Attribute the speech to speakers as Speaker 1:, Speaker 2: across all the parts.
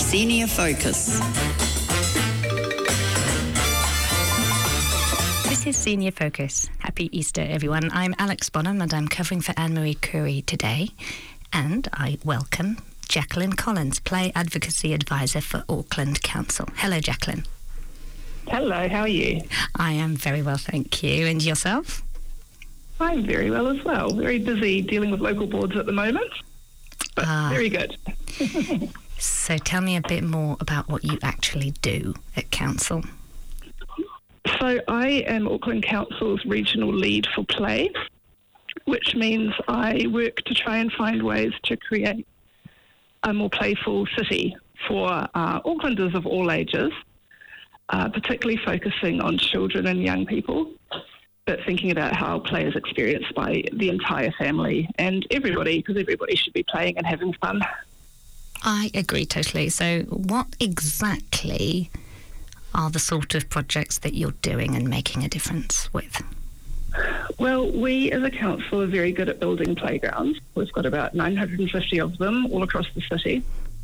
Speaker 1: Senior Focus.
Speaker 2: This is Senior Focus. Happy Easter, everyone. I'm Alex Bonham and I'm covering for Anne-Marie Curry today. And I welcome Jacqueline Collins, Play Advocacy Advisor for Auckland Council. Hello, Jacqueline.
Speaker 3: Hello, how are you?
Speaker 2: I am very well, thank you. And yourself?
Speaker 3: I'm very well as well. Very busy dealing with local boards at the moment, but very good.
Speaker 2: So tell me a bit more about what you actually do at Council.
Speaker 3: So I am Auckland Council's regional lead for play, which means I work to try and find ways to create a more playful city for Aucklanders of all ages, particularly focusing on children and young people, but thinking about how play is experienced by the entire family and everybody, because everybody should be playing and having fun.
Speaker 2: I agree totally. So what exactly are the sort of projects that you're doing and making a difference with?
Speaker 3: Well, we as a council are very good at building playgrounds. We've got about 950 of them all across the city.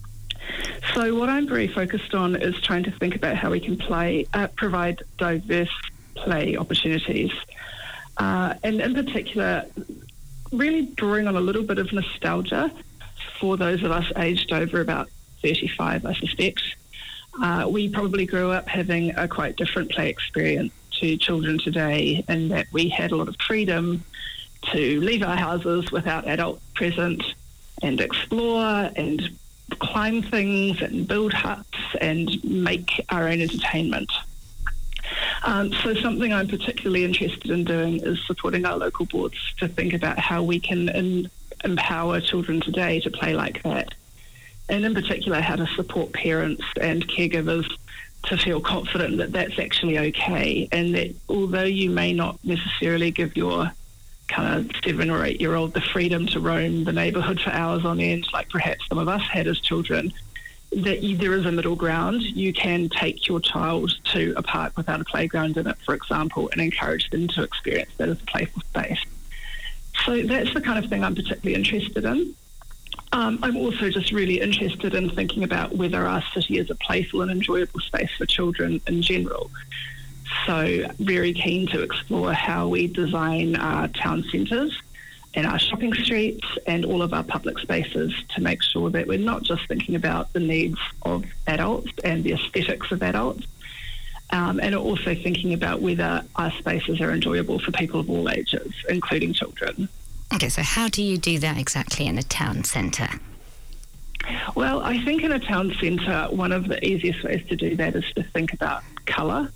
Speaker 3: So what I'm very focused on is trying to think about how we can provide diverse play opportunities. And in particular, really drawing on a little bit of nostalgia for those of us aged over about 35, I suspect. We probably grew up having a quite different play experience to children today, in that we had a lot of freedom to leave our houses without adults present and explore and climb things and build huts and make our own entertainment. So something I'm particularly interested in doing is supporting our local boards to think about how we can empower children today to play like that. And in particular, how to support parents and caregivers to feel confident that that's actually okay, and that although you may not necessarily give your kind of 7 or 8 year old the freedom to roam the neighbourhood for hours on end, like perhaps some of us had as children, that there is a middle ground. You can take your child to a park without a playground in it, for example, and encourage them to experience that as a playful space. So that's the kind of thing I'm particularly interested in. I'm also just really interested in thinking about whether our city is a playful and enjoyable space for children in general. So very keen to explore how we design our town centres and our shopping streets and all of our public spaces to make sure that we're not just thinking about the needs of adults and the aesthetics of adults, and also thinking about whether our spaces are enjoyable for people of all ages, including children.
Speaker 2: Okay, so how do you do that exactly in a town centre?
Speaker 3: Well, I think in a town centre, one of the easiest ways to do that is to think about colour,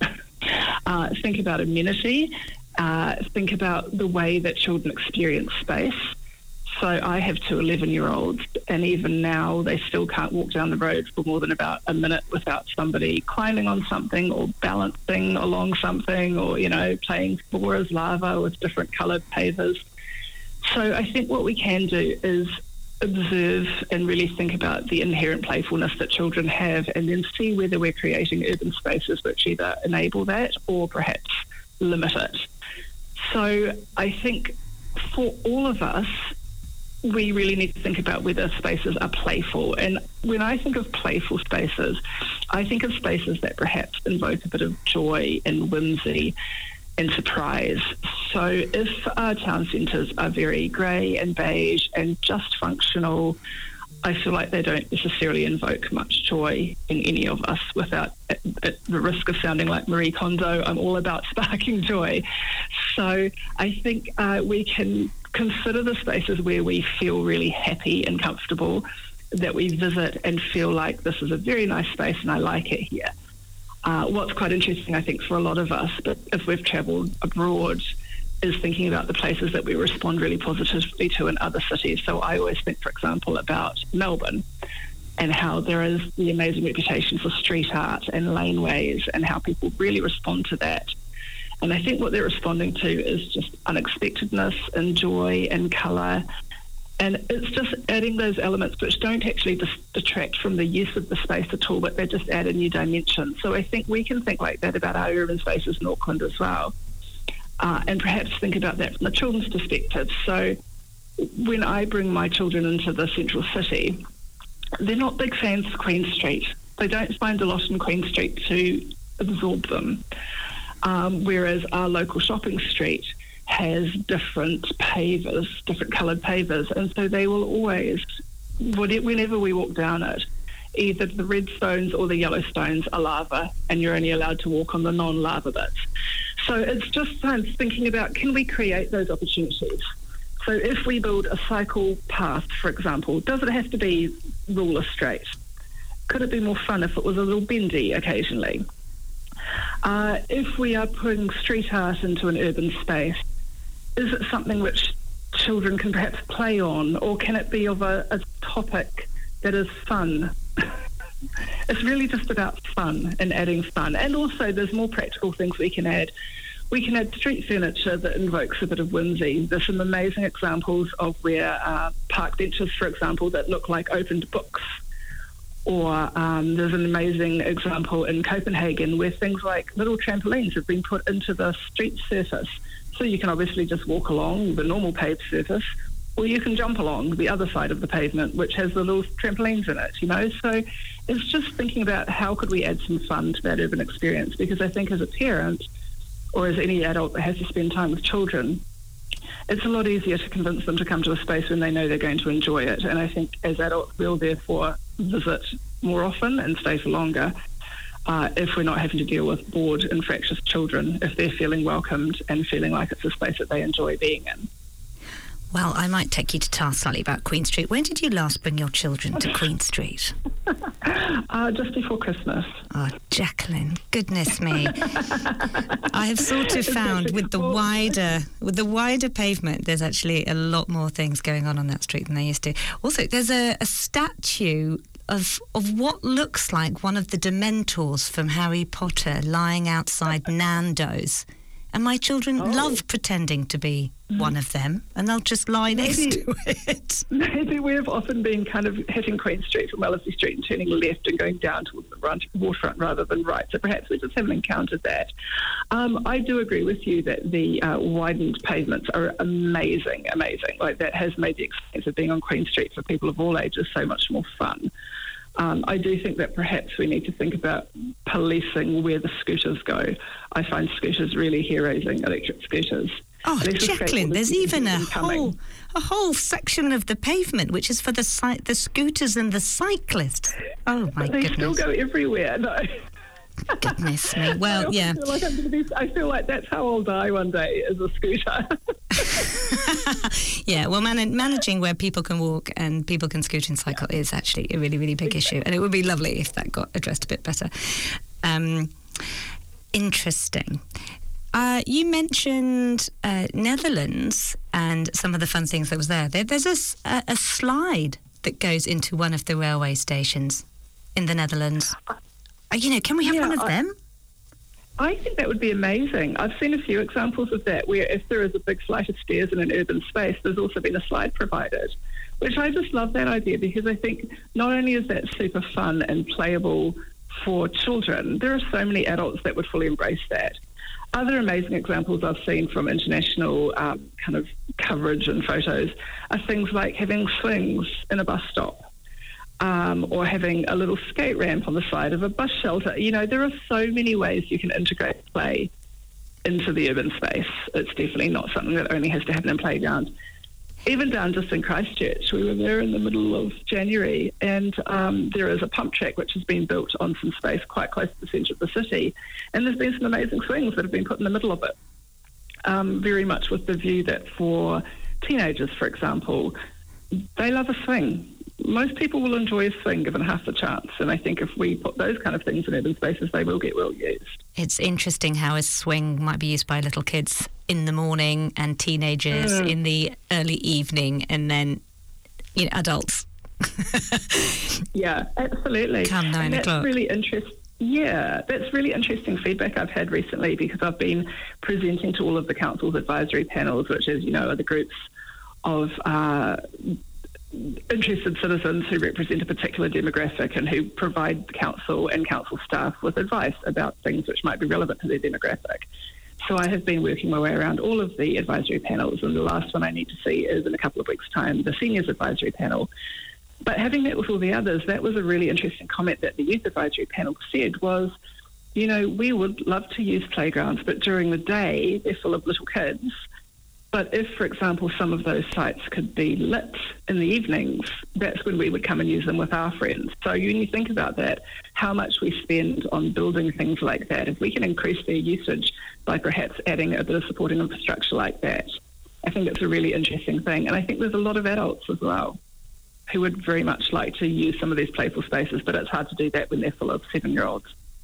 Speaker 3: think about amenity, think about the way that children experience space. So I have 2 11-year-olds, and even now they still can't walk down the road for more than about a minute without somebody climbing on something or balancing along something, or, playing floor as lava with different coloured pavers. So I think what we can do is observe and really think about the inherent playfulness that children have, and then see whether we're creating urban spaces which either enable that or perhaps limit it. So I think for all of us, we really need to think about whether spaces are playful. And when I think of playful spaces, I think of spaces that perhaps invoke a bit of joy and whimsy and surprise. So if our town centres are very grey and beige and just functional, I feel like they don't necessarily invoke much joy in any of us. Without, at the risk of sounding like Marie Kondo, I'm all about sparking joy. So I think we can consider the spaces where we feel really happy and comfortable, that we visit and feel like this is a very nice space and I like it here. What's quite interesting, I think, for a lot of us, but if we've travelled abroad, is thinking about the places that we respond really positively to in other cities. So I always think, for example, about Melbourne and how there is the amazing reputation for street art and laneways and how people really respond to that. And I think what they're responding to is just unexpectedness and joy and colour. And it's just adding those elements which don't actually detract from the use of the space at all, but they just add a new dimension. So I think we can think like that about our urban spaces in Auckland as well. And perhaps think about that from the children's perspective. So when I bring my children into the central city, they're not big fans of Queen Street. They don't find a lot in Queen Street to absorb them. Whereas our local shopping street has different pavers, different coloured pavers, and so they will always, whenever we walk down it, either the red stones or the yellow stones are lava, and you're only allowed to walk on the non-lava bits. So it's just thinking about, can we create those opportunities? So if we build a cycle path, for example, does it have to be ruler straight? Could it be more fun if it was a little bendy occasionally? If we are putting street art into an urban space, is it something which children can perhaps play on, or can it be of a topic that is fun? It's really just about fun and adding fun. And also there's more practical things we can add. We can add street furniture that invokes a bit of whimsy. There's some amazing examples of where park benches, for example, that look like opened books. Or there's an amazing example in Copenhagen where things like little trampolines have been put into the street surface. So you can obviously just walk along the normal paved surface, or you can jump along the other side of the pavement, which has the little trampolines in it, you know. So it's just thinking about how could we add some fun to that urban experience, because I think as a parent, or as any adult that has to spend time with children, it's a lot easier to convince them to come to a space when they know they're going to enjoy it. And I think as adults, we'll therefore visit more often and stay for longer if we're not having to deal with bored and fractious children, if they're feeling welcomed and feeling like it's a space that they enjoy being in.
Speaker 2: Well, I might take you to task slightly about Queen Street. When did you last bring your children to Queen Street?
Speaker 3: Just before Christmas.
Speaker 2: Oh, Jacqueline, goodness me. I have sort of found with the wider pavement, there's actually a lot more things going on that street than there used to. Also, there's a statue of what looks like one of the Dementors from Harry Potter lying outside Nando's. And my children love pretending to be one of them, and they'll just lie next to it.
Speaker 3: Maybe we've often been kind of hitting Queen Street from Wellesley Street and turning left and going down towards the waterfront rather than right. So perhaps we just haven't encountered that. I do agree with you that the widened pavements are amazing. Like, that has made the experience of being on Queen Street for people of all ages so much more fun. I do think that perhaps we need to think about policing where the scooters go. I find scooters really hero-ising, electric scooters.
Speaker 2: Oh, Jacqueline, there's even a whole section of the pavement which is for the scooters and the cyclists. Oh, my goodness.
Speaker 3: They still go everywhere, no.
Speaker 2: Goodness me. Well, yeah.
Speaker 3: I feel like that's how I'll die one day, is a scooter.
Speaker 2: Yeah, well, managing where people can walk and people can scoot and cycle is actually a really, really big issue. And it would be lovely if that got addressed a bit better. Interesting. You mentioned Netherlands and some of the fun things that was there. There's a slide that goes into one of the railway stations in the Netherlands. Can we have one of them?
Speaker 3: I think that would be amazing. I've seen a few examples of that where if there is a big flight of stairs in an urban space, there's also been a slide provided, which I just love that idea, because I think not only is that super fun and playable for children, there are so many adults that would fully embrace that. Other amazing examples I've seen from international kind of coverage and photos are things like having swings in a bus stop. Or having a little skate ramp on the side of a bus shelter. You know, there are so many ways you can integrate play into the urban space. It's definitely not something that only has to happen in playground. Even down just in Christchurch, we were there in the middle of January, and there is a pump track which has been built on some space quite close to the centre of the city, and there's been some amazing swings that have been put in the middle of it, very much with the view that for teenagers, for example, they love a swing. Most people will enjoy a swing given half the chance, and I think if we put those kind of things in urban spaces, they will get well used.
Speaker 2: It's interesting how a swing might be used by little kids in the morning and teenagers in the early evening, and then adults.
Speaker 3: Yeah, absolutely.
Speaker 2: Come 9 o'clock.
Speaker 3: Really interesting. Yeah, that's really interesting feedback I've had recently, because I've been presenting to all of the council's advisory panels, which is, are the groups of interested citizens who represent a particular demographic and who provide the council and council staff with advice about things which might be relevant to their demographic. So I have been working my way around all of the advisory panels, and the last one I need to see is in a couple of weeks' time, the seniors advisory panel. But having met with all the others, that was a really interesting comment that the youth advisory panel said was, we would love to use playgrounds, but during the day, they're full of little kids. But if, for example, some of those sites could be lit in the evenings, that's when we would come and use them with our friends. So when you think about that, how much we spend on building things like that, if we can increase their usage by perhaps adding a bit of supporting infrastructure like that, I think it's a really interesting thing. And I think there's a lot of adults as well who would very much like to use some of these playful spaces, but it's hard to do that when they're full of 7-year-olds.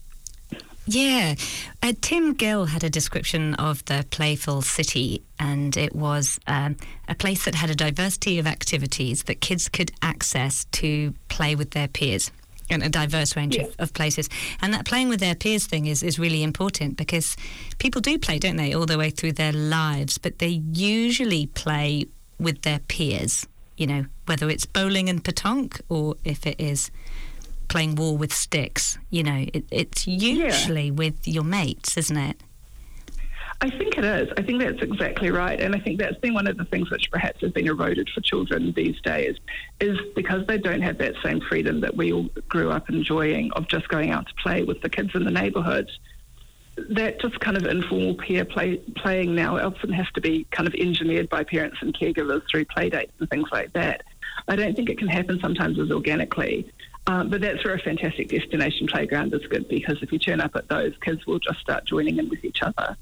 Speaker 2: Yeah. Tim Gill had a description of the playful city, and it was a place that had a diversity of activities that kids could access to play with their peers, and a diverse range of places. And that playing with their peers thing is really important, because people do play, don't they, all the way through their lives, but they usually play with their peers, whether it's bowling and petanque or if it is playing war with sticks, it's usually with your mates, isn't it?
Speaker 3: I think it is. I think that's exactly right. And I think that's been one of the things which perhaps has been eroded for children these days, is because they don't have that same freedom that we all grew up enjoying of just going out to play with the kids in the neighbourhood. That just kind of informal peer playing now often has to be kind of engineered by parents and caregivers through play dates and things like that. I don't think it can happen sometimes as organically. But that's where a fantastic destination playground is good, because if you turn up at those, kids will just start joining in with each other.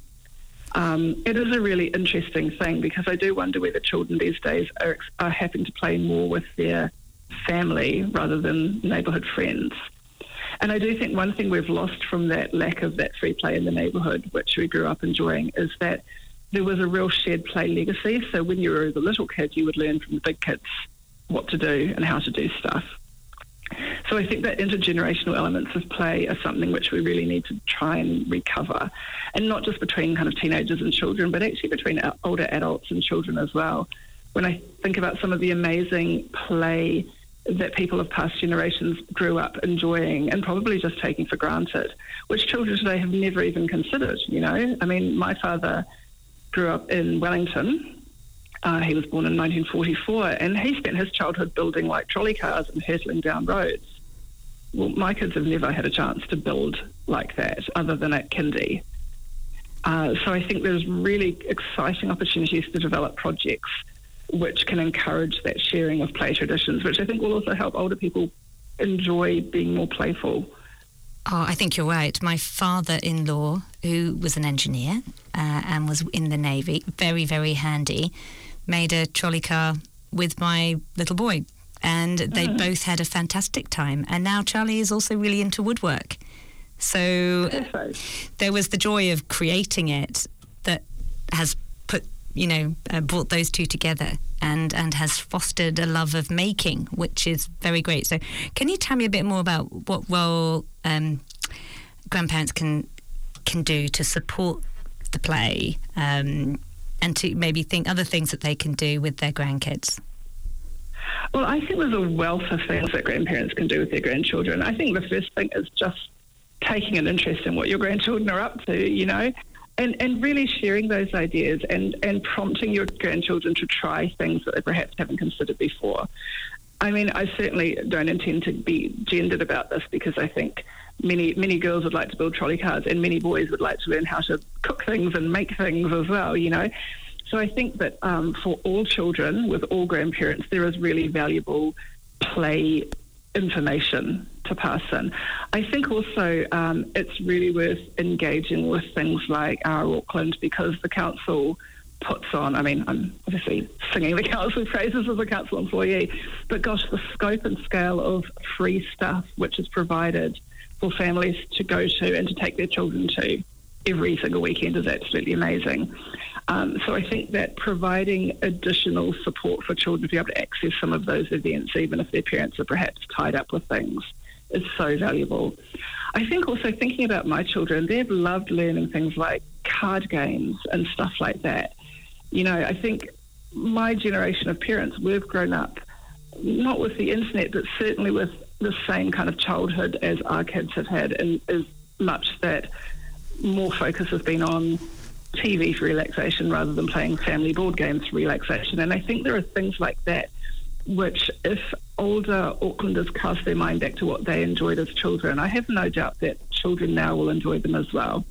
Speaker 3: It is a really interesting thing, because I do wonder whether children these days are having to play more with their family rather than neighbourhood friends. And I do think one thing we've lost from that lack of that free play in the neighbourhood, which we grew up enjoying, is that there was a real shared play legacy. So when you were the little kid, you would learn from the big kids what to do and how to do stuff. So I think that intergenerational elements of play are something which we really need to try and recover, and not just between kind of teenagers and children, but actually between older adults and children as well. When I think about some of the amazing play that people of past generations grew up enjoying and probably just taking for granted, which children today have never even considered, I mean, my father grew up in Wellington. He was born in 1944, and he spent his childhood building like trolley cars and hurtling down roads. Well, my kids have never had a chance to build like that other than at kindy. So I think there's really exciting opportunities to develop projects which can encourage that sharing of play traditions, which I think will also help older people enjoy being more playful.
Speaker 2: Oh, I think you're right. My father-in-law, who was an engineer and was in the Navy, very, very handy, made a trolley car with my little boy, and they both had a fantastic time. And now Charlie is also really into woodwork. So there was the joy of creating it that has put, brought those two together and has fostered a love of making, which is very great. So can you tell me a bit more about what role grandparents can do to support the play and to maybe think other things that they can do with their grandkids?
Speaker 3: Well, I think there's a wealth of things that grandparents can do with their grandchildren. I think the first thing is just taking an interest in what your grandchildren are up to, and really sharing those ideas and prompting your grandchildren to try things that they perhaps haven't considered before. I mean, I certainly don't intend to be gendered about this, because I think many girls would like to build trolley cars and many boys would like to learn how to cook things and make things as well, So I think that for all children, with all grandparents, there is really valuable play information to pass in. I think also it's really worth engaging with things like Our Auckland, because the council puts on, I'm obviously singing the council praises as a council employee, but gosh, the scope and scale of free stuff which is provided for families to go to and to take their children to every single weekend is absolutely amazing. So I think that providing additional support for children to be able to access some of those events, even if their parents are perhaps tied up with things, is so valuable. I think also thinking about my children, they've loved learning things like card games and stuff like that. I think my generation of parents, we've grown up not with the internet, but certainly with the same kind of childhood as our kids have had, and as much that more focus has been on TV for relaxation rather than playing family board games for relaxation. And I think there are things like that which if older Aucklanders cast their mind back to what they enjoyed as children, I have no doubt that children now will enjoy them as well.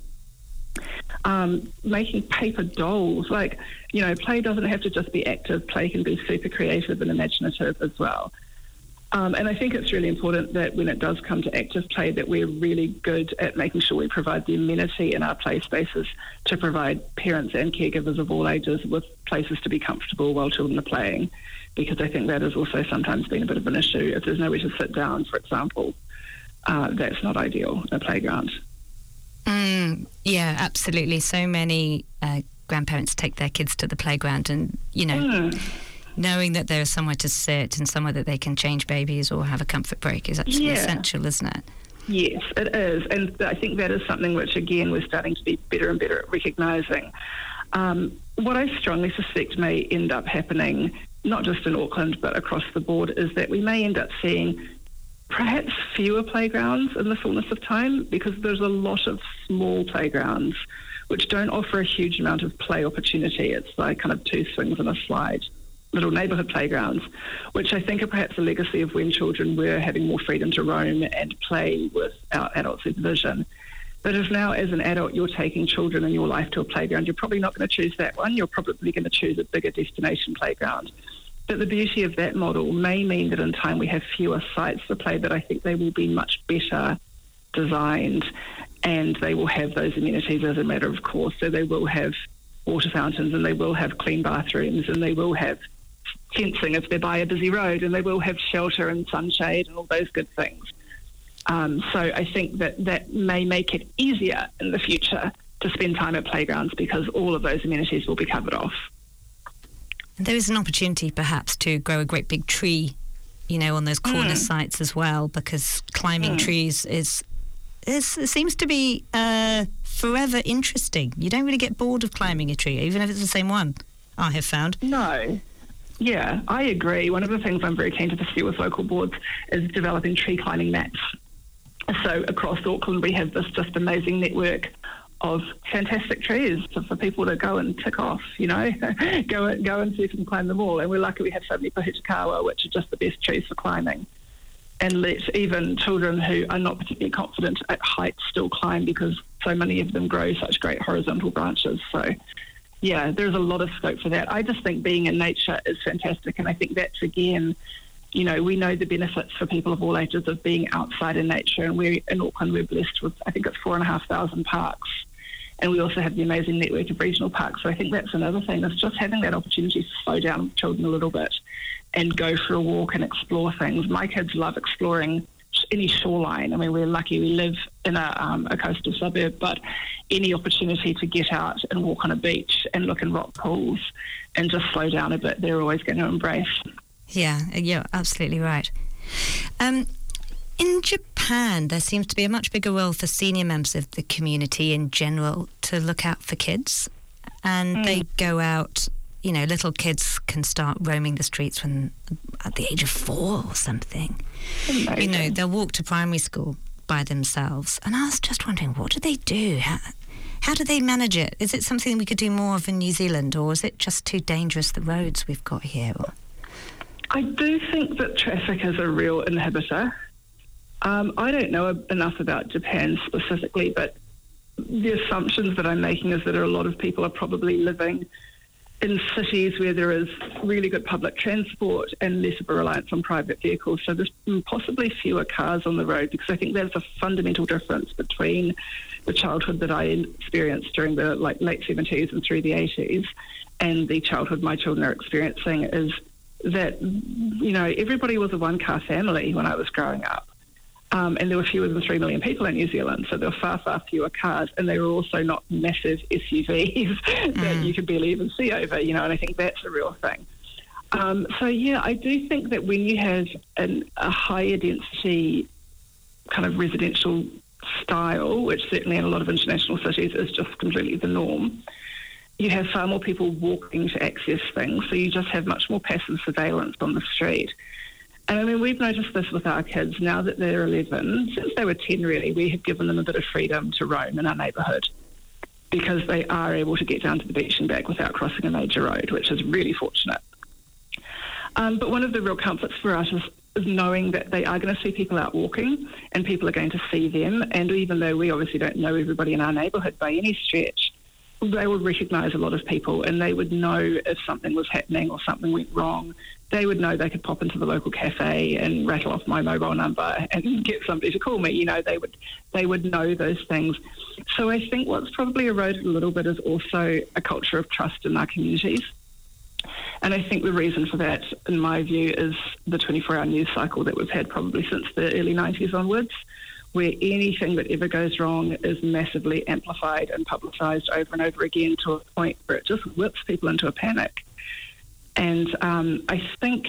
Speaker 3: Making paper dolls, play doesn't have to just be active. Play can be super creative and imaginative as well. And I think it's really important that when it does come to active play, that we're really good at making sure we provide the amenity in our play spaces to provide parents and caregivers of all ages with places to be comfortable while children are playing, because I think that has also sometimes been a bit of an issue. If there's nowhere to sit down, for example, that's not ideal in a playground.
Speaker 2: Yeah, absolutely. So many grandparents take their kids to the playground and, knowing that there's somewhere to sit and somewhere that they can change babies or have a comfort break is actually essential, isn't it?
Speaker 3: Yes, it is. And I think that is something which, again, we're starting to be better and better at recognising. What I strongly suspect may end up happening, not just in Auckland but across the board, is that we may end up seeing perhaps fewer playgrounds in the fullness of time, because there's a lot of small playgrounds which don't offer a huge amount of play opportunity. It's like kind of 2 swings and a slide, little neighbourhood playgrounds, which I think are perhaps a legacy of when children were having more freedom to roam and play without adult supervision. But if now, as an adult, you're taking children in your life to a playground, you're probably not going to choose that one. You're probably going to choose a bigger destination playground. But the beauty of that model may mean that in time we have fewer sites for play, but I think they will be much better designed, and they will have those amenities as a matter of course. So they will have water fountains, and they will have clean bathrooms, and they will have fencing if they're by a busy road, and they will have shelter and sunshade and all those good things. So I think that may make it easier in the future to spend time at playgrounds, because all of those amenities will be covered off.
Speaker 2: There is an opportunity perhaps to grow a great big tree, on those corner sites as well, because climbing trees seems to be forever interesting. You don't really get bored of climbing a tree, even if it's the same one, I have found.
Speaker 3: No. Yeah, I agree. One of the things I'm very keen to pursue with local boards is developing tree climbing mats. So across Auckland we have this just amazing network of fantastic trees for people to go and tick off, go and see if you can climb them all. And we're lucky we have so many pohutukawa, which are just the best trees for climbing. And let even children who are not particularly confident at height still climb, because so many of them grow such great horizontal branches. So, yeah, there's a lot of scope for that. I just think being in nature is fantastic. And I think that's, again, we know the benefits for people of all ages of being outside in nature. And in Auckland, we're blessed with, I think it's 4,500 parks. And we also have the amazing network of regional parks. So I think that's another thing, is just having that opportunity to slow down with children a little bit and go for a walk and explore things. My kids love exploring any shoreline. I mean, we're lucky we live in a coastal suburb, but any opportunity to get out and walk on a beach and look in rock pools and just slow down a bit, they're always going to embrace.
Speaker 2: Yeah, you're absolutely right. In Japan, there seems to be a much bigger role for senior members of the community in general to look out for kids. And they go out, little kids can start roaming the streets at the age of 4 or something. Amazing. They'll walk to primary school by themselves. And I was just wondering, what do they do? How do they manage it? Is it something we could do more of in New Zealand, or is it just too dangerous, the roads we've got here?
Speaker 3: I do think that traffic is a real inhibitor. I don't know enough about Japan specifically, but the assumptions that I'm making is that a lot of people are probably living in cities where there is really good public transport and less of a reliance on private vehicles. So there's possibly fewer cars on the road, because I think there's a fundamental difference between the childhood that I experienced during the late 70s and through the 80s and the childhood my children are experiencing, is that, everybody was a one-car family when I was growing up. And there were fewer than 3 million people in New Zealand, so there were far, far fewer cars, and they were also not massive SUVs that you could barely even see over, and I think that's a real thing. I do think that when you have a higher density kind of residential style, which certainly in a lot of international cities is just completely the norm, you have far more people walking to access things, so you just have much more passive surveillance on the street. And I mean, we've noticed this with our kids now that they're 11. Since they were 10, really, we have given them a bit of freedom to roam in our neighbourhood, because they are able to get down to the beach and back without crossing a major road, which is really fortunate. But one of the real comforts for us is knowing that they are going to see people out walking and people are going to see them. And even though we obviously don't know everybody in our neighbourhood by any stretch, they would recognise a lot of people and they would know if something was happening or something went wrong. They would know they could pop into the local cafe and rattle off my mobile number and get somebody to call me. You know, they would know those things. So I think what's probably eroded a little bit is also a culture of trust in our communities. And I think the reason for that, in my view, is the 24-hour news cycle that we've had probably since the early 90s onwards, where anything that ever goes wrong is massively amplified and publicised over and over again to a point where it just whips people into a panic. And I think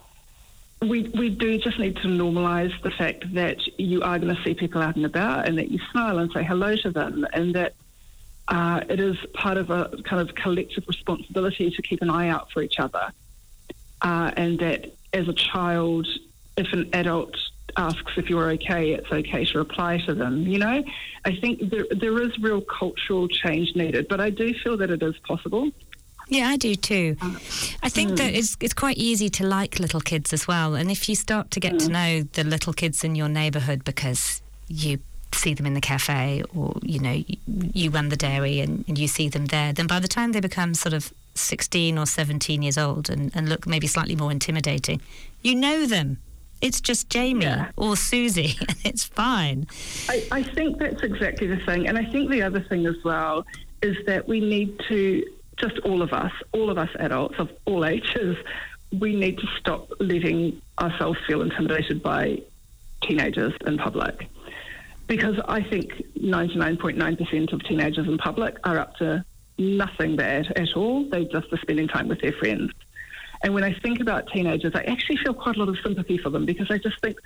Speaker 3: we do just need to normalise the fact that you are going to see people out and about and that you smile and say hello to them, and that it is part of a kind of collective responsibility to keep an eye out for each other. And that as a child, if an adult asks if you're okay, it's okay to reply to them. You know, I think there is real cultural change needed, but I do feel that it is possible.
Speaker 2: Yeah, I do too. I think that it's quite easy to like little kids as well. And if you start to get to know the little kids in your neighbourhood because you see them in the cafe or, you know, you run the dairy and you see them there, then by the time they become sort of 16 or 17 years old and look maybe slightly more intimidating, you know them. It's just Jamie or Susie, and it's fine.
Speaker 3: I think that's exactly the thing. And I think the other thing as well is that we need to, just all of us adults of all ages, we need to stop letting ourselves feel intimidated by teenagers in public. Because I think 99.9% of teenagers in public are up to nothing bad at all. They just are spending time with their friends. And when I think about teenagers, I actually feel quite a lot of sympathy for them, because I just think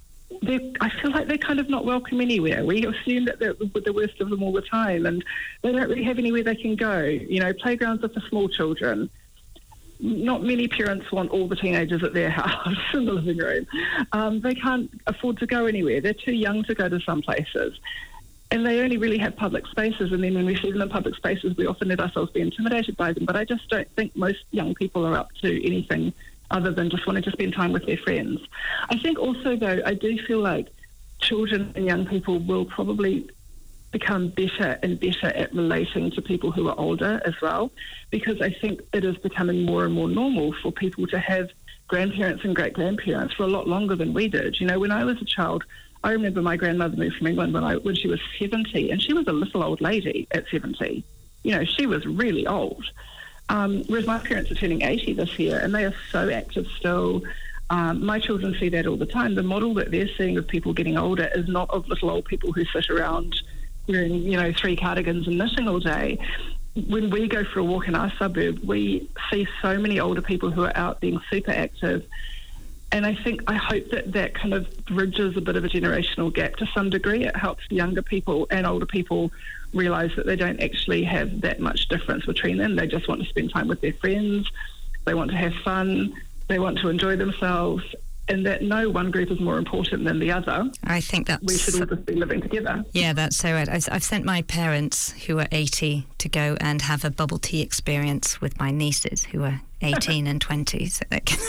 Speaker 3: I feel like they're kind of not welcome anywhere. We assume that they're the worst of them all the time, and they don't really have anywhere they can go. You know, playgrounds are for small children. Not many parents want all the teenagers at their house in the living room. They can't afford to go anywhere. They're too young to go to some places. And they only really have public spaces, and then when we see them in public spaces, we often let ourselves be intimidated by them. But I just don't think most young people are up to anything other than just wanting to spend time with their friends. I think also, though, I do feel like children and young people will probably become better and better at relating to people who are older as well, because I think it is becoming more and more normal for people to have grandparents and great-grandparents for a lot longer than we did. You know, when I was a child, I remember my grandmother moved from England when she was 70, and she was a little old lady at 70. You know, she was really old. Whereas my parents are turning 80 this year, and they are so active still. My children see that all the time. The model that they're seeing of people getting older is not of little old people who sit around wearing, you know, 3 cardigans and knitting all day. When we go for a walk in our suburb, we see so many older people who are out being super active. And I hope that kind of bridges a bit of a generational gap to some degree. It helps younger people and older people realise that they don't actually have that much difference between them. They just want to spend time with their friends. They want to have fun. They want to enjoy themselves. And that no one group is more important than the other.
Speaker 2: I think that
Speaker 3: we should all just be living together.
Speaker 2: Yeah, that's so right. I've sent my parents, who are 80, to go and have a bubble tea experience with my nieces, who are 18 and 20, so they can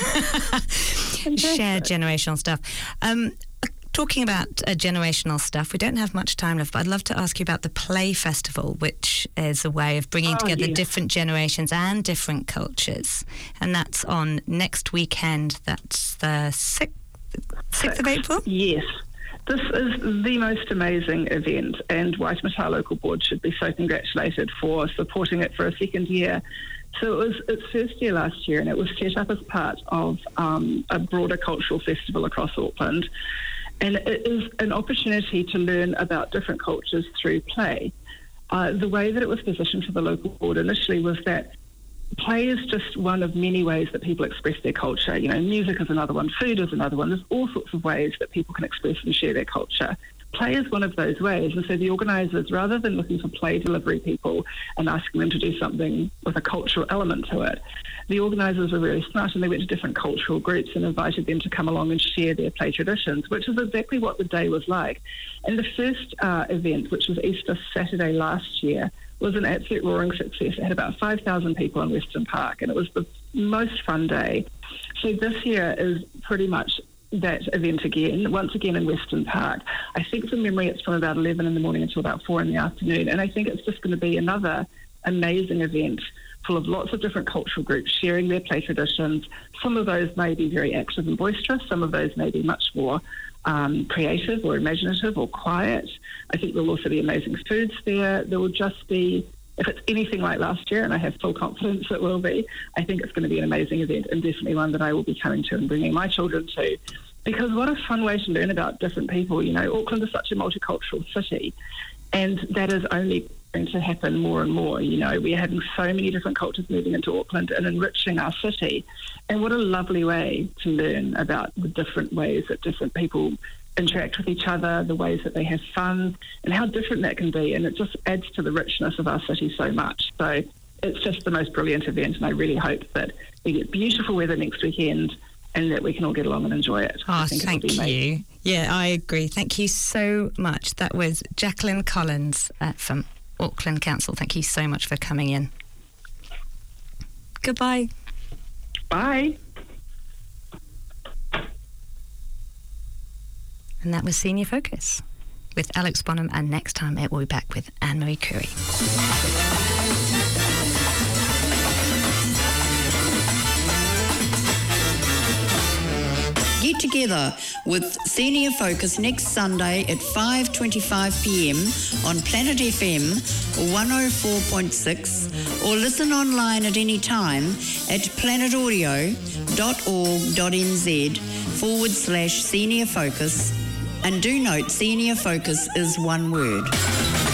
Speaker 2: share generational stuff. Talking about generational stuff, we don't have much time left, but I'd love to ask you about the Play Festival, which is a way of bringing together different generations and different cultures. And that's on next weekend. That's the 6th of April?
Speaker 3: Yes. This is the most amazing event, and Waitemata Local Board should be so congratulated for supporting it for a second year. So it was its first year last year, and it was set up as part of a broader cultural festival across Auckland. And it is an opportunity to learn about different cultures through play. The way that it was positioned for the local board initially was that play is just one of many ways that people express their culture. You know, music is another one, food is another one. There's all sorts of ways that people can express and share their culture. Play is one of those ways, and so the organisers, rather than looking for play delivery people and asking them to do something with a cultural element to it, the organisers were really smart, and they went to different cultural groups and invited them to come along and share their play traditions, which is exactly what the day was like. And the first event, which was Easter Saturday last year, was an absolute roaring success. It had about 5,000 people in Western Park, and it was the most fun day. So this year is pretty much that event again, once again in Western Park. I think from memory it's from about 11 in the morning until about 4 in the afternoon, and I think it's just going to be another amazing event full of lots of different cultural groups sharing their play traditions. Some of those may be very active and boisterous, some of those may be much more creative or imaginative or quiet. I think there'll also be amazing foods there. There will just be, if it's anything like last year, and I have full confidence it will be, I think it's going to be an amazing event, and definitely one that I will be coming to and bringing my children to. Because what a fun way to learn about different people. You know, Auckland is such a multicultural city, and that is only going to happen more and more. You know, we're having so many different cultures moving into Auckland and enriching our city. And what a lovely way to learn about the different ways that different people interact with each other, the ways that they have fun, and how different that can be. And it just adds to the richness of our city so much. So it's just the most brilliant event, and I really hope that we get beautiful weather next weekend and that we can all get along and enjoy it.
Speaker 2: Oh, thank you. Yeah, I agree. Thank you so much. That was Jacqueline Collins from Auckland Council. Thank you so much for coming in. Goodbye.
Speaker 3: Bye.
Speaker 2: And that was Senior Focus with Alex Bonham, and next time it will be back with Anne-Marie Curry.
Speaker 1: Get together with Senior Focus next Sunday at 5:25pm on Planet FM 104.6, or listen online at any time at planetaudio.org.nz/Senior Focus. And do note, Senior Focus is one word.